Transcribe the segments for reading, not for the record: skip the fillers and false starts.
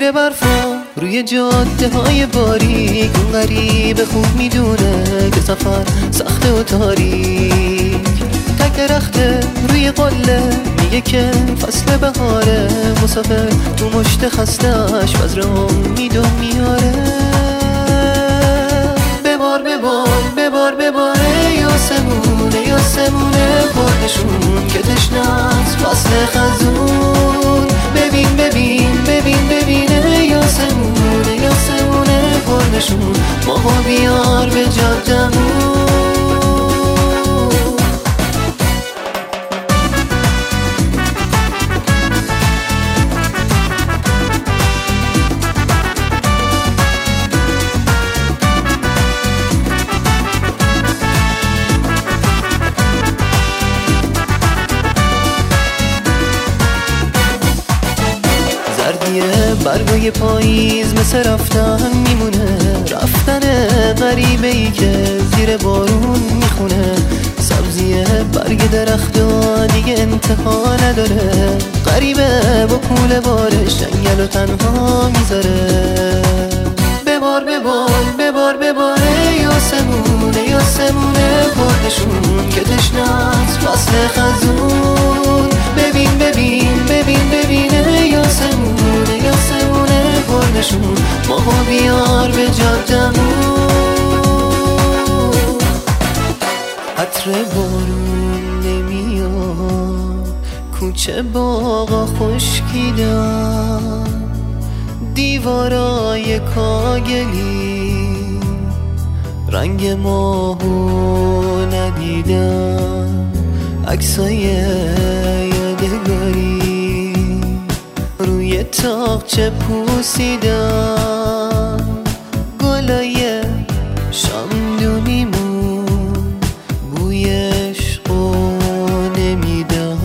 زیر برفا روی جاده های باریک، اون غریب خوب میدونه که سفر سخته و تاریک. تک درخته روی قله میگه که فصل بهاره، مسافر تو مشت خسته‌اش بذر امید و میاره. ببار ببار ببار بباره یاسمونه یاسمونه پردشون که تشنه‌ست فصل خزون. ببین ببین ببین ببینه یاسمونه یاسمونه پردشون، ماها بیار به جادمون. زردیه برگای پاییز مثل رفتن میمونه، رفتن غریبه ای که زیر بارون میخونه. سبزیه برگ درخت‌ها دیگه انتها نداره، غریبه با کوله بارش جنگل و تنها میذاره. ببار ببار ببار بباره یاسمونه یاسمونه پردشون که تشنه‌ست فصل خزون. ببین ببین ببین ببینه یاسمونه یاسمونه پردشون، ماها بیار به جادمون. عطر بارون نمیاد، کوچه باغا خشکیدن، دیوارای کاگلی رنگ ماهو ندیدم. عکسای یادگاری روی تاقچه پوسیدم، گلای شامدونیمون بوی عشقو نمیدم.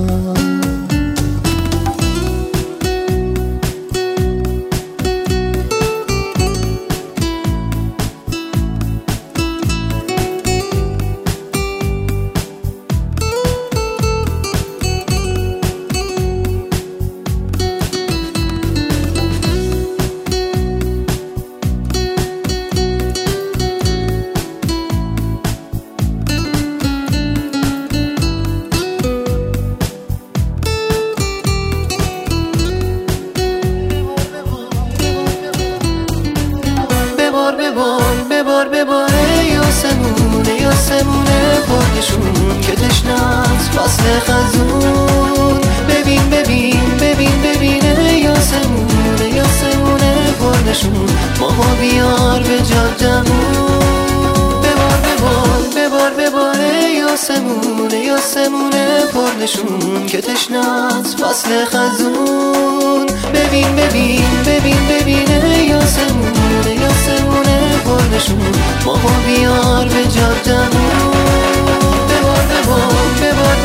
ببار بباره یاسمونه یاسمونه پردشون که تشنه‌ست فصل خزون. ببین ببین ببین ببینه یاسمونه یاسمونه پردشون، ماها بیار به جادمون. ببار ببار ببار بباره یاسمونه یاسمونه پردشون که تشنه‌ست فصل خزون. ببین ببین ببین ببینه یاسمونه یاسمونه پردشون، ماها بیار به جادمون. ببار ببار ببار